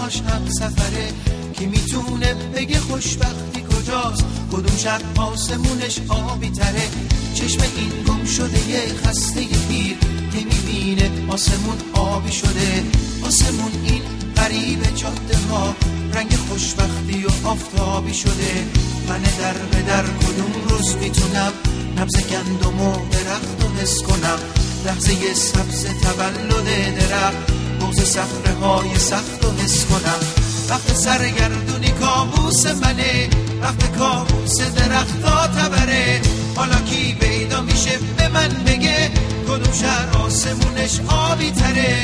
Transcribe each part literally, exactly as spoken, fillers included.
باهاش هم سفره، که میتونه بگه خوشبختی کجاست؟ کدوم شب آسمونش آبی تره؟ چشم این گم شده یه خسته پیر که میبینه آسمون آبی شده. آسمون این غریب جاده ها رنگ خوشبختی و آفتابی شده. من در به در کدوم روز میتونم نبض گندم و درخت و حس کنم؟ لحظه سبز تولد درخت، بغض صخره های سخت و حس کنم. وقت سرگردونی کابوس منه، وقت کابوس درختا تبره. حالا کی پیدا میشه به من بگه کدوم شهر آسمونش آبی تره؟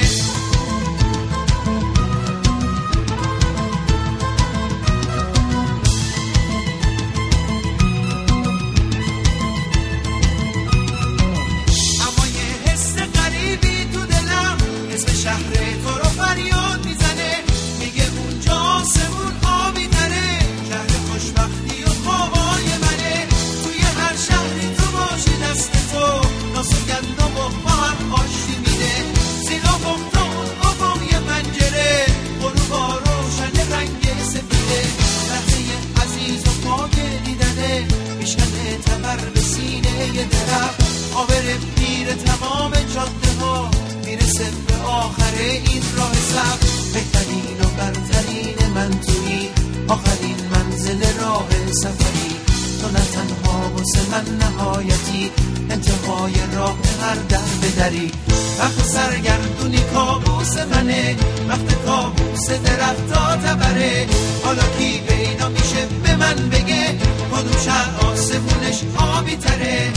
آبر پیر تمام جاده ها میرسه به آخر این راه سخت. بهترین و برترین من تویی، آخرین منزل راه سفری. تو نه تنها واسه من نهایتی، انتهای راه هر در به دری. وقت سرگردونی کابوس منه، وقت کابوس درختا تبره. حالا کی پیدا میشه به من بگه کدوم شهر آسمونش آبی تره؟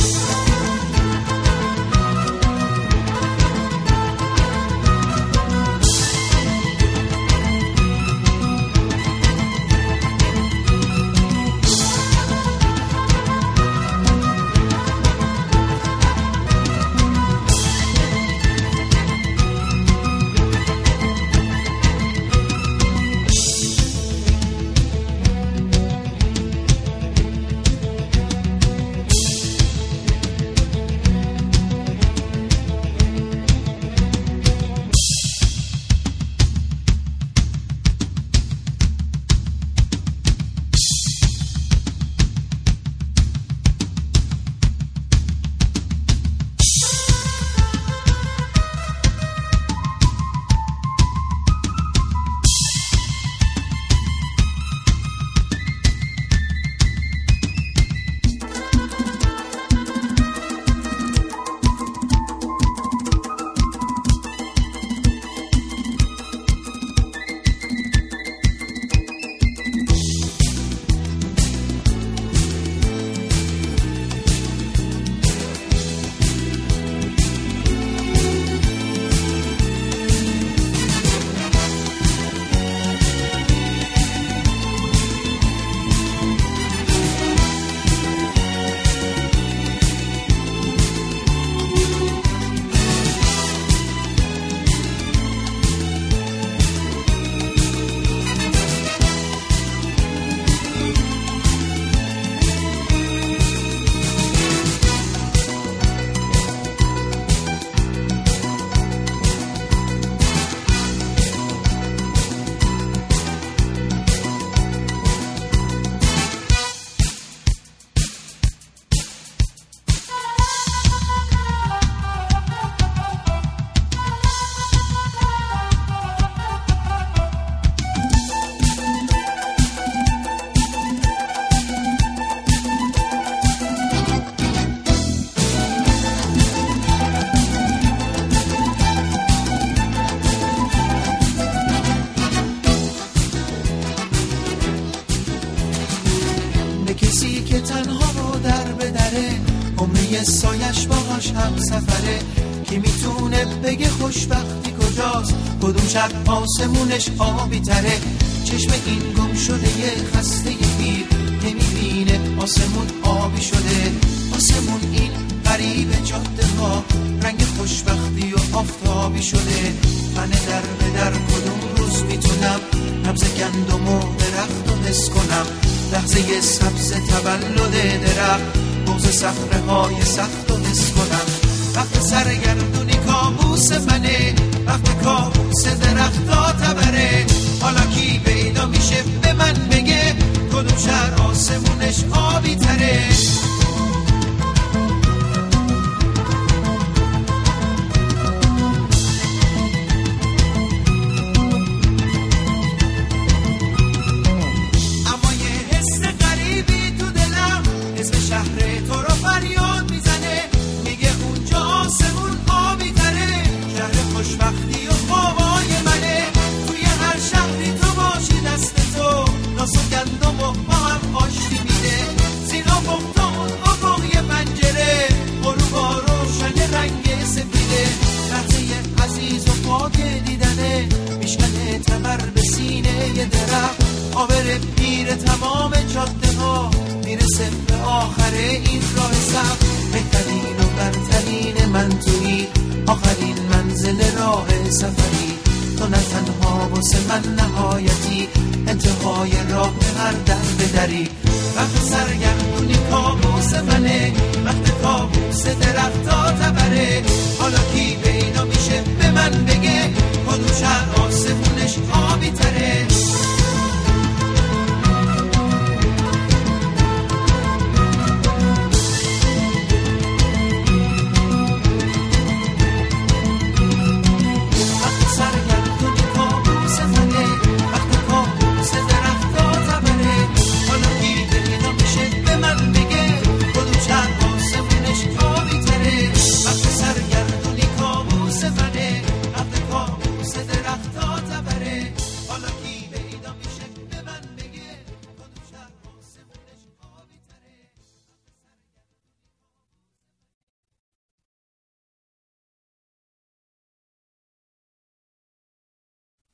سایش باهاش هم سفره، که میتونه بگه خوشبختی کجاست؟ کدوم شب آسمونش آبی تره؟ چشم این گم شده یه خسته پیر که میبینه آسمون آبی شده. آسمون این غریب جاده ها رنگ خوشبختی و آفتابی شده. من در به در کدوم روز میتونم نبض گندم و درخت و حس کنم؟ لحظه سبز تولد درخت، بغض صخره های سخت و حس کنم. وقت سرگردونی کابوس منه، وقت کابوس درختا تبره. حالا کی پیدا میشه به من بگه کدوم شهر آسمونش آبی تره. اما یه حس غریبی تو دلم اسم شهر تو رو فریاد میزنه، میگه اونجا آسمون آبی تره. شهر خوشبختی و خوابای منه، توی هر شهری تو باشی دست تو ناس و گندم و با هم آشتی میده. زیر افق تا اون افق یه پنجره، غروبا روشن رنگ سفیده. لحظه عزیز و پاک دیدنه، میشکنه تبر به سینه یه درخت. آبر پیر تمام جاده ها میرسه به آخر این راه سخت. بهترین و برترین من تویی، آخرین منزل راه سفری. تو نه تنها واسه من نهایتی، انتهای راه هر در به دری. وقت سرگردونی کابوس منه، وقت کابوس درخت ها تبره. حالا کی پیدا میشه به من بگه